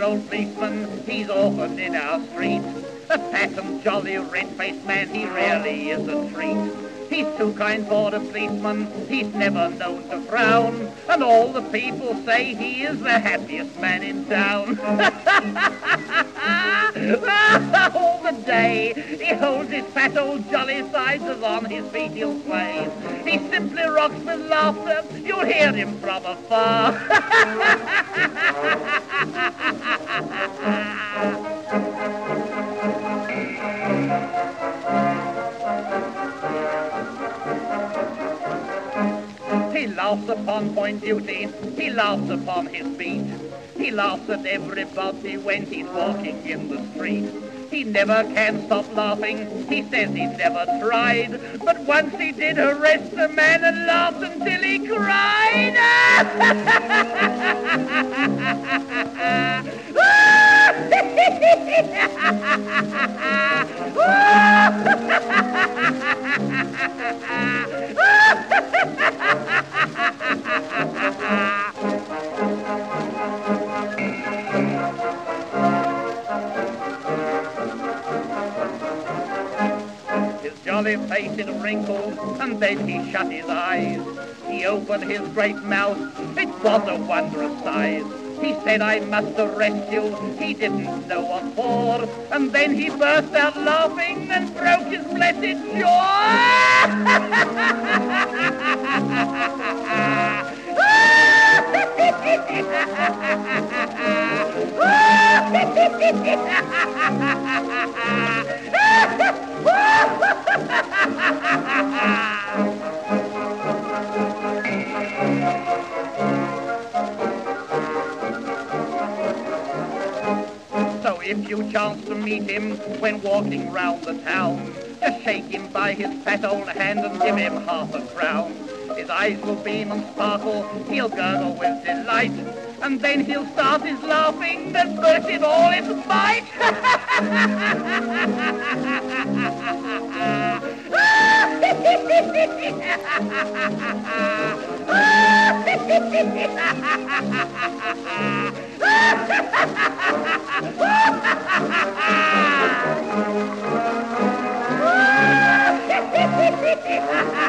old policeman, he's often in our street. A fat and jolly red-faced man, he really is a treat. He's too kind for a policeman, he's never known to frown, and all the people say he is the happiest man in town. All the day he holds his fat old jolly sides as on his feet he'll sway. He simply rocks with laughter, you'll hear him from afar. He laughs upon point duty, he laughs upon his beat. He laughs at everybody when he's walking in the street. He never can stop laughing, he says he never tried, but once he did arrest a man and laughed until he cried. Jolly face is wrinkled, and then he shut his eyes. He opened his great mouth, it was a wondrous size. He said, I must arrest you, he didn't know what for, and then he burst out laughing and broke his blessed So if you chance to meet him when walking round the town, just shake him by his fat old hand and give him half a crown. His eyes will beam and sparkle, he'll gurgle with delight, and then he'll start his laughing and burst it all into bite. Ha ha ha!